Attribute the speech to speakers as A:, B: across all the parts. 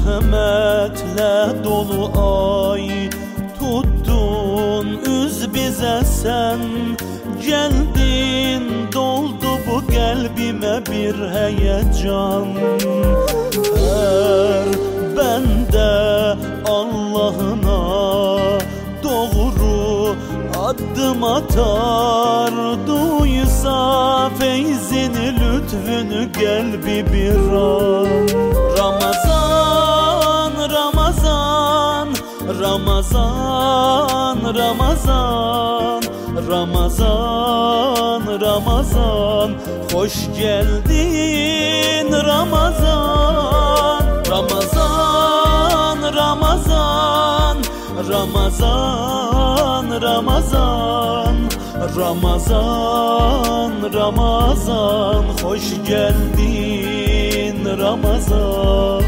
A: Merhametle dolu ay tuttun üz bize sen. Geldin doldu bu kalbime bir heyecan. Her bende Allah'ına doğru adım atar. Duysa feyzini lütfünü kalbi bir an. Ramazan, Ramazan, Ramazan, Ramazan, Ramazan, Ramazan, hoş geldin Ramazan. Ramazan, Ramazan, Ramazan, Ramazan, Ramazan, Ramazan, hoş geldin Ramazan.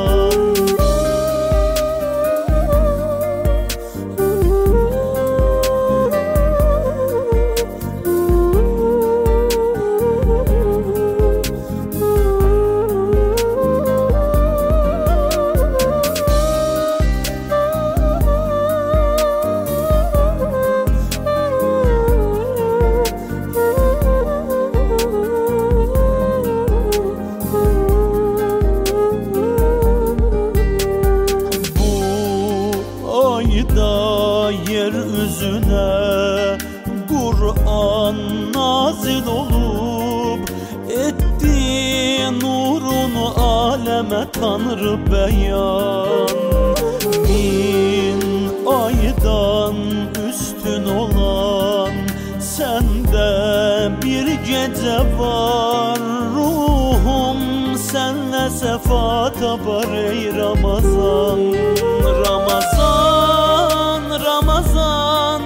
A: Yeryüzüne Kur'an nazil olup etti nurunu aleme Tanrı beyan. Bin aydan üstün olan sende bir gece var. Ruhum senle sefa tapar ey Ramazan. Ramazan, Ramazan,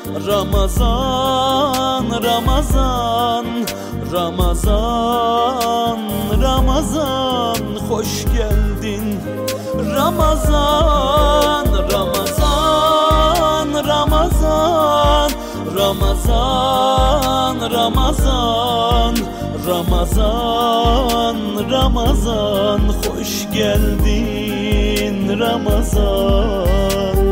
A: Ramazan, Ramazan, Ramazan, Ramazan, hoş geldin Ramazan. Ramazan, Ramazan, Ramazan, Ramazan, Ramazan, Ramazan, hoş geldin Ramazan.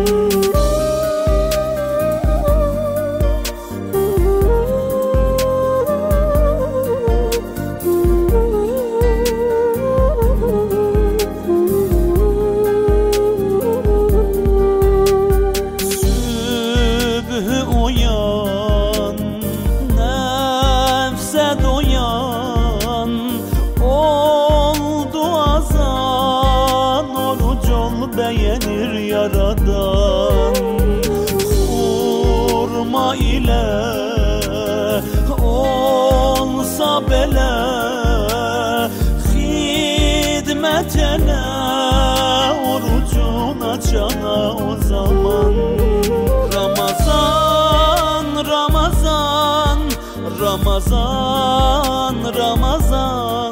A: Uyan, nefse doyan, oldu azan, oruç ol beğenir yaradan. Hurma ile olsa bele, hidmet ele, orucun açana o zaman. Ramazan, Ramazan, Ramazan, Ramazan,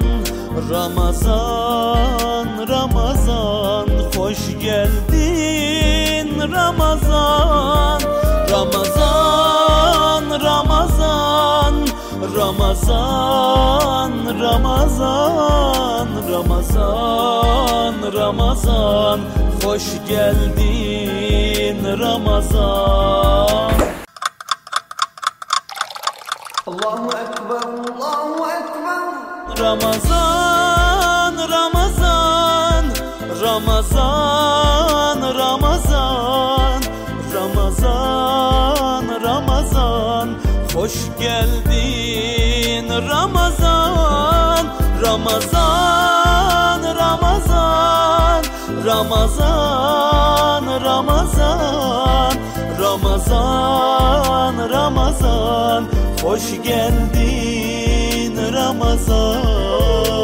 A: Ramazan, Ramazan, hoş geldin Ramazan. Ramazan, Ramazan, Ramazan, Ramazan, Ramazan, Ramazan, hoş geldin Ramazan.
B: Allahu Ekber, Allahu Ekber.
A: Ramazan, Ramazan, Ramazan, Ramazan, Ramazan, Ramazan, hoş geldin Ramazan. Ramazan, Ramazan, Ramazan, Ramazan, Ramazan, Ramazan, hoş geldin Ramazan.